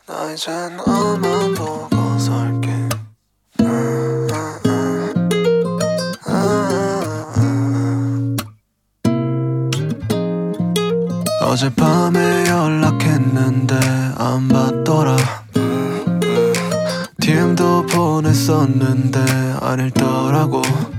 나 이제 너만 보고 살게. 어젯밤에 연락했는데 안 받더라. DM도 보냈었는데 안 읽더라고.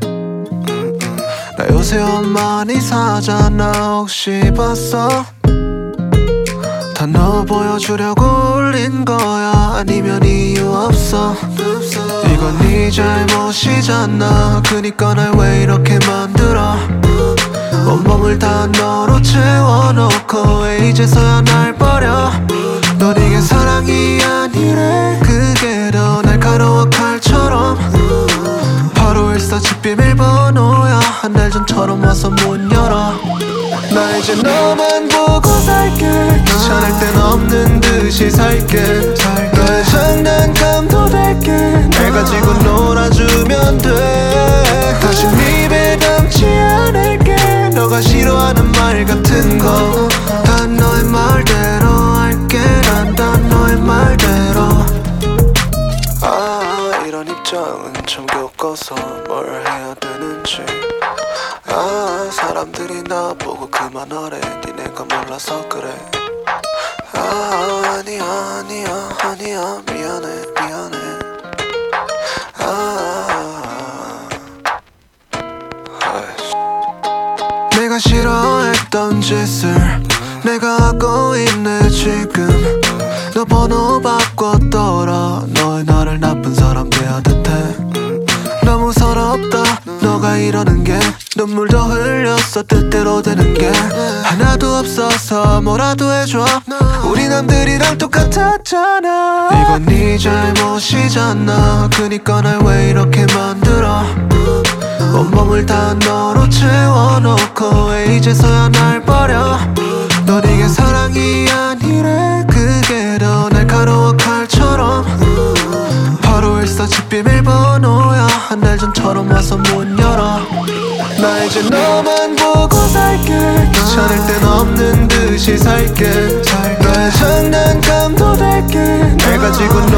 나 요새 옷 많이 사잖아. 혹시 봤어? 다 너 보여주려고 올린 거야? 아니면 이유 없어? 이건 네 잘못이잖아. 그니까 날 왜 이렇게 만들어? 온몸을 다 너로 채워놓고 왜 이제서야 날 버려? 넌 이게 사랑이 아니래. 그게 더 날카로워 칼처럼. 바로 일사집 비밀번호야. 한 달 전처럼 와서 문 열어. 나 이제 너만 보고 살게. 귀찮을 땐 없는 듯이 살게. 너의 장난감도 될게. 날 가지고 놀아주면 돼. 다시 입에 담지 않을게. 너가 싫어하는 말 같은 거 다 너의 말대로 할게. 난 다 너의 말대로. 아, 이런 입장은 참 겪어서 뭘 해야 되는지. 아, 사람들이 나보고 그만하래. 니네가 몰라서 그래. 아, 아니야 미안해. 내가 싫어했던 짓을 내가 하고 있네 지금. 너 번호 바꿨더라. 너의 나를 나쁜 사람 돼야 듯해. 너무 서럽다 너가 이러는 게. 눈물도 흘렸어 뜻대로 되는 게 하나도 없어서 뭐라도 해줘. 우리 남들이랑 똑같았잖아. 이건 네 잘못이잖아. 그니까 날 왜 이렇게 만들어? 온몸을 다 너로 채워놓고 왜 이제서야 날 버려? 넌 이게 사랑이 아니래. 그게 더 날카로워 칼처럼. 바로 일사집 비밀번호야. 한 달 전처럼 와서 문 열어. 나 이제 너만 보고 살게. 귀찮을 땐 없는 듯이 살게. 너의 장난감도 될게. 날 가지고